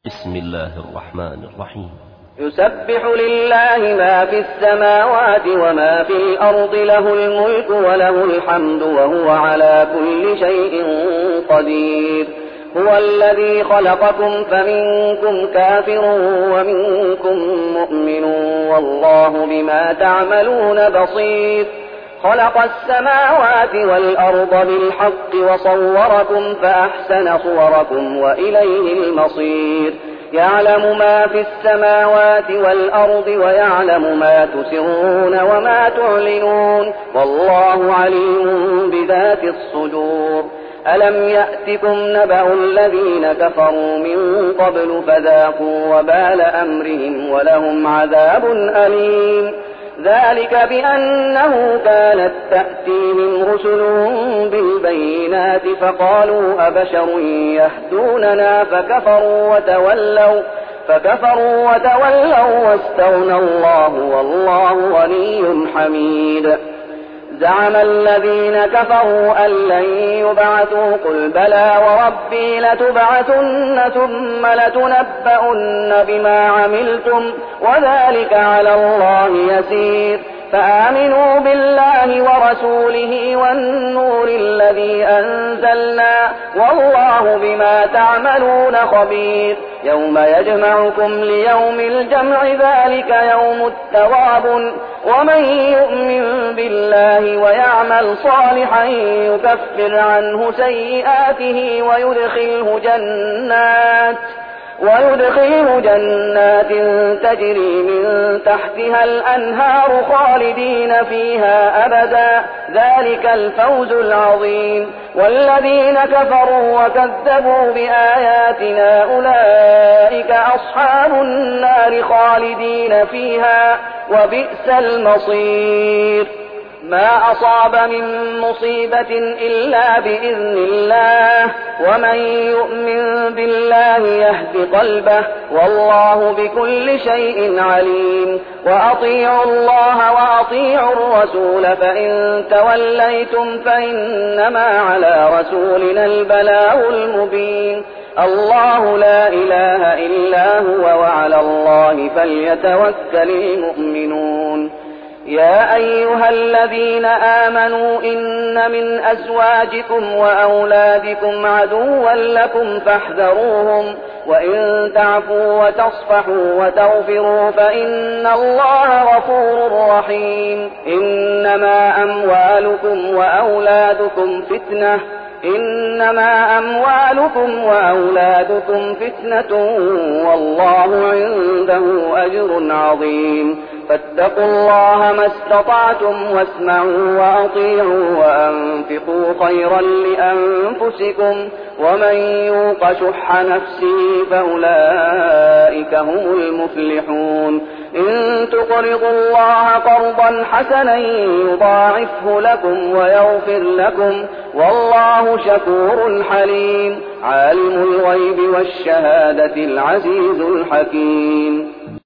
بسم الله الرحمن الرحيم. يسبح لله ما في السماوات وما في الأرض، له الملك وله الحمد وهو على كل شيء قدير. هو الذي خلقكم فمنكم كافر ومنكم مؤمن والله بما تعملون بصير. خلق السماوات والأرض بالحق وصوركم فأحسن صوركم وإليه المصير. يعلم ما في السماوات والأرض ويعلم ما تسرون وما تعلنون والله عليم بذات الصدور. ألم يأتكم نبأ الذين كفروا من قبل فذاقوا وبال أمرهم ولهم عذاب أليم. ذلك بأنه كانت تأتيهم رسلهم بالبينات فقالوا أبشر يهدوننا فكفروا وتولوا واستغنى الله والله غني حميد. زعم الذين كفروا أن لن يبعثوا قل بلى وربي لتبعثن ثم لتنبؤن بما عملتم وذلك على الله يسير. فآمنوا بالله ورسوله والنور الذي أنزلنا والله بما تعملون خبير. يوم يجمعكم ليوم الجمع ذلك يوم التغابن. ومن يؤمن بالله ويعمل صالحا يكفر عنه سيئاته ويدخله جنات تجري من تحتها الأنهار خالدين فيها أبدا. ذلك الفوز العظيم. والذين كفروا وكذبوا بآياتنا أولئك أصحاب النار خالدين فيها وبئس المصير. ما أصاب من مصيبة إلا بإذن الله ومن يؤمن بالله يهد قلبه والله بكل شيء عليم. وأطيعوا الله وأطيعوا الرسول فإن توليتم فإنما على رسولنا البلاغ المبين. الله لا إله إلا هو وعلى الله فليتوكل المؤمنون. يا أيها الذين آمنوا إن من أزواجكم وأولادكم عدوا لكم فاحذروهم وإن تعفوا وتصفحوا وتغفروا فإن الله غفور رحيم. إنما أموالكم وأولادكم فتنة والله عنده أجر عظيم. فاتقوا الله ما استطعتم واسمعوا وأطيعوا وأنفقوا خيرا لأنفسكم ومن يوق شح نفسه فأولئك هم المفلحون. إن تقرضوا الله قرضا حسنا يضاعفه لكم ويغفر لكم والله شكور حليم. عالم الغيب والشهادة العزيز الحكيم.